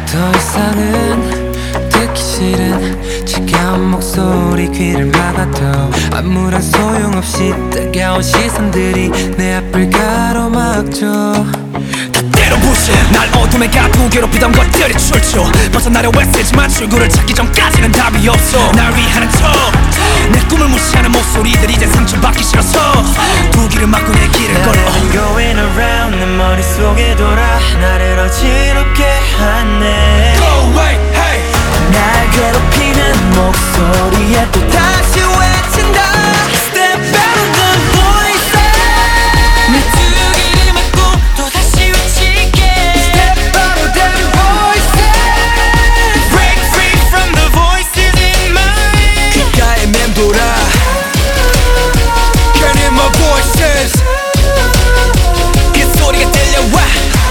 더 이상은 듣기 싫은 차가운 목소리 귀를 막아도 아무런 소용없이 뜨거운 시선들이 내 앞을 가로막죠. 다 때려부셔 날 어둠에 가두고 괴롭히던 것들이 출처 벗어나려 애쓰지만 출구를 찾기 전까지는 답이 없어. 날 위하는 척내 꿈을 무시하는 목소리들 이제 상처받기 싫어서 두 귀를 막고 내 길을 걸어. I've been going around 내 머릿속에 돌아 나를 어지럽게 하네. Go away, hey. 날 괴롭히는 목소리에 또 다시 외친다. Step out of the voices. 내 두 귀를 막고 또 다시 외칠게. Step out of the voices. Break free from the voices in my 귓가에 맴돌아. Can't hear my voices. 그 소리가 들려와.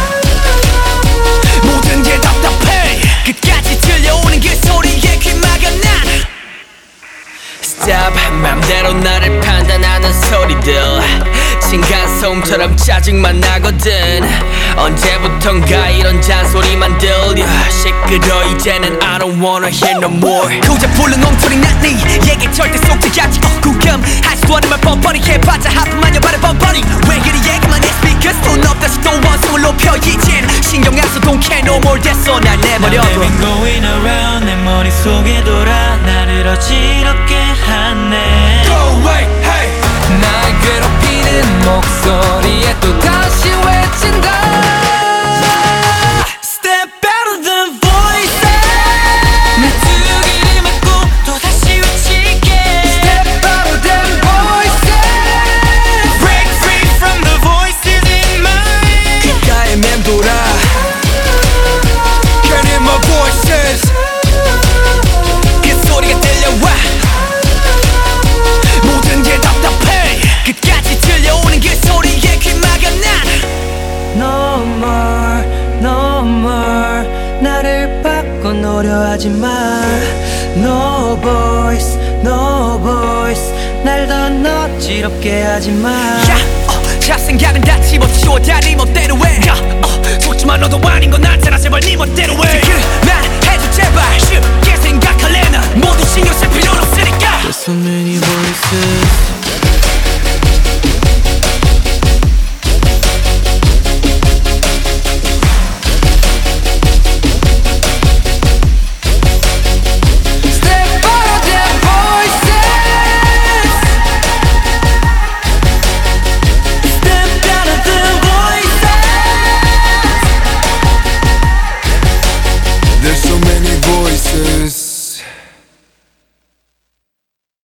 모든 게 답답해. 끝까지 들려오는 그 소리에 귀 막아 난. Stop 맘대로 나를 판단하는 소리들 층간소음처럼 짜증만 나거든. 언제부턴가 이런 잔소리만 들려. 시끄러 이제는 I don't wanna hear no more. 고작 불른 엉터리 난 네 얘기 절대 속지 않지. 구금할 수도 않은 말 뻔뻔히 해봤자 하품하냐 말해 뻔뻔히. 왜 그리 얘기만 해 speakers 돈 없다시 또 원성을 높여 이젠 신경 안 써 don't care no more 됐어 날 내버려둬. Now they've been going around 내 머릿속에 돌아 나를 어지럽게 하네. Go away, hey. 날 괴롭히는 목소리에 또 다시 외친다. Step out of the voices. 내 두 귀를 막고 또 다시 외칠게. Step out of the voices. Break free from the voices in my 귓가에 맴돌아. Can't hear my voices. 그 소리가 들려와. 모든 게 답답해. 끝까지 들려오는 그 소리에 귀 막아 난. No more, no more. 나를 바꿔놓으려 하지 마. No voice, no voice. 날 더 어지럽게 하지 마. 잡생각은 다 집어치워 다리 멋대로 해. 속지만 너도 아닌 건 알잖아. 제발 네 멋대로